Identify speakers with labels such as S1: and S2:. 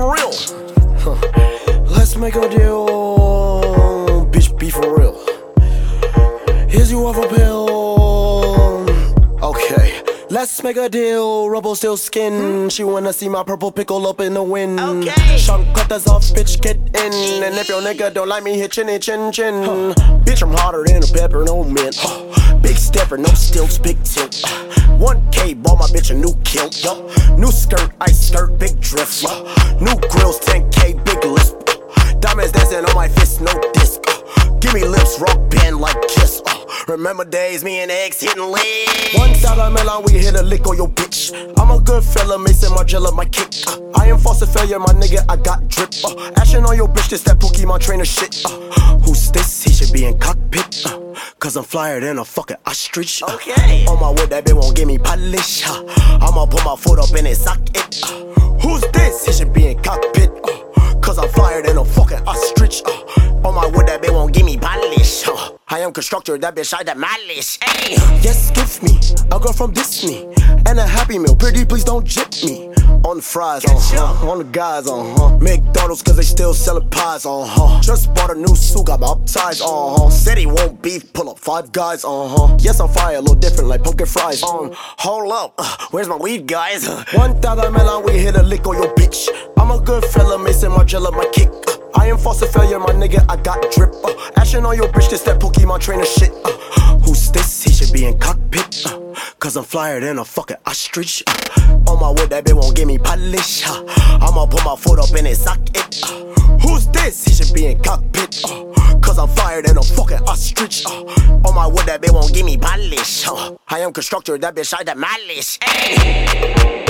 S1: for real. Let's make a deal, bitch, be for real. Here's you off a pill. Okay, let's make a deal. Rubble still skin. She wanna see my purple pickle up in the wind.
S2: Okay.
S1: Shank cutters off, bitch, get in. And if your nigga don't like me, hit chinny chin chin. Bitch, I'm hotter than a pepper, no mint. Big stepper, no stilts, big tilt. 1K, bought my bitch a new kilt. New skirt, ice skirt, big drift. New grills, 10K, big lisp. Diamonds dancing on my fist, no disc. Give me lips, rock band like Kiss. Remember days, me and X hitting legs. $1 melon, we hit a lick on your bitch. I'm a good fella, Mason Margiela, my kick. I am false failure, my nigga, I got drip. Action on your bitch, this that Pokemon trainer shit. Who's this? He should be in cockpit. Cause I'm flyer than a fucking ostrich.
S2: Okay.
S1: On my wood, that bitch won't give me polish. I'ma put my foot up in his socket. Who's this? He should be in cockpit. Cause I'm flyer than a fucking ostrich. On my wood, that bitch won't give me polish. I am constructor, that bitch I demolish. Ay. Yes, give me a girl from Disney and a Happy Meal. Pretty, please don't jip me. On the fries, on the guys, McDonald's, cause they still sellin' pies, Just bought a new suit, got my upsides, Said he won't beef, pull up 5 guys, Yes, I'm fire, a little different like pumpkin fries, Hold up, where's my weed, guys? $1 melon, we hit a lick on your bitch. I'm a good fella, Mason Margiela, my kick. I am false failure, my nigga, I got drip. Action on your bitch, this that Pokemon trainer shit. Who's this? He should be in cockpit. Cause I'm flyer than a fucking ostrich. On my wood, that bitch won't give me polish. I'ma put my foot up in his socket. Who's this? He should be in cockpit. Cause I'm flyer than a fucking ostrich. On my wood, that bitch won't give me polish. I am constructor, that bitch I demolish. Ay.